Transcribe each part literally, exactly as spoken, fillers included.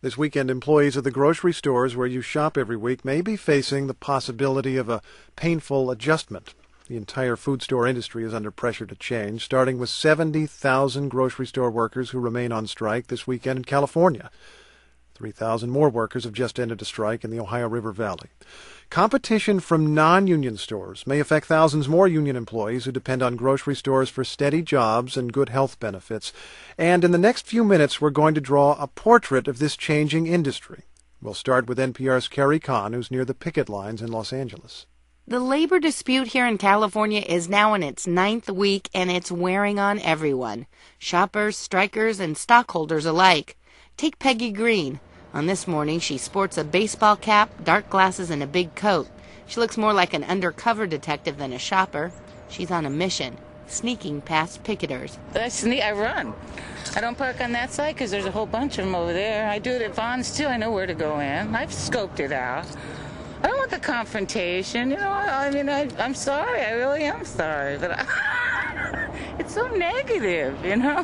This weekend, employees of the grocery stores where you shop every week may be facing the possibility of a painful adjustment. The entire food store industry is under pressure to change, starting with seventy thousand grocery store workers who remain on strike this weekend in California. three thousand more workers have just ended a strike in the Ohio River Valley. Competition from non-union stores may affect thousands more union employees who depend on grocery stores for steady jobs and good health benefits. And in the next few minutes, we're going to draw a portrait of this changing industry. We'll start with N P R's Carrie Kahn, who's near the picket lines in Los Angeles. The labor dispute here in California is now in its ninth week, and it's wearing on everyone. Shoppers, strikers, and stockholders alike. Take Peggy Green. On this morning, she sports a baseball cap, dark glasses, and a big coat. She looks more like an undercover detective than a shopper. She's on a mission, sneaking past picketers. I sneak, I run. I don't park on that side because there's a whole bunch of them over there. I do it at Vaughn's, too. I know where to go in. I've scoped it out. I don't want the confrontation. You know, I mean, I, I'm sorry. I really am sorry. But I, it's so negative, you know?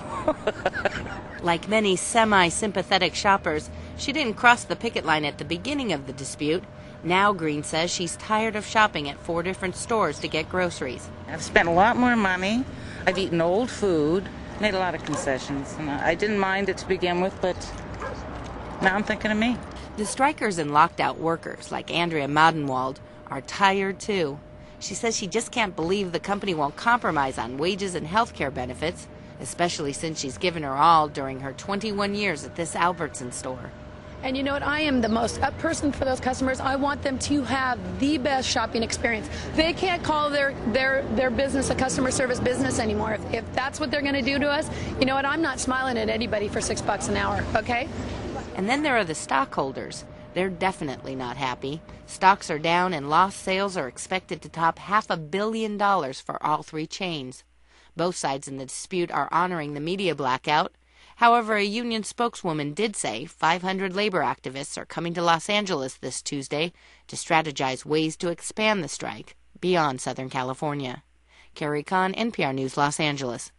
Like many semi-sympathetic shoppers, she didn't cross the picket line at the beginning of the dispute. Now, Green says she's tired of shopping at four different stores to get groceries. I've spent a lot more money. I've eaten old food, made a lot of concessions. And I didn't mind it to begin with, but now I'm thinking of me. The strikers and locked-out workers, like Andrea Maudenwald, are tired, too. She says she just can't believe the company won't compromise on wages and health care benefits, especially since she's given her all during her twenty-one years at this Albertson store. And you know what? I am the most up person for those customers. I want them to have the best shopping experience. They can't call their their their business a customer service business anymore. If, if that's what they're going to do to us, you know what? I'm not smiling at anybody for six bucks an hour, okay? And then there are the stockholders. They're definitely not happy. Stocks are down and lost sales are expected to top half a billion dollars for all three chains. Both sides in the dispute are honoring the media blackout. However, a union spokeswoman did say five hundred labor activists are coming to Los Angeles this Tuesday to strategize ways to expand the strike beyond Southern California. Carrie Kahn, N P R News, Los Angeles.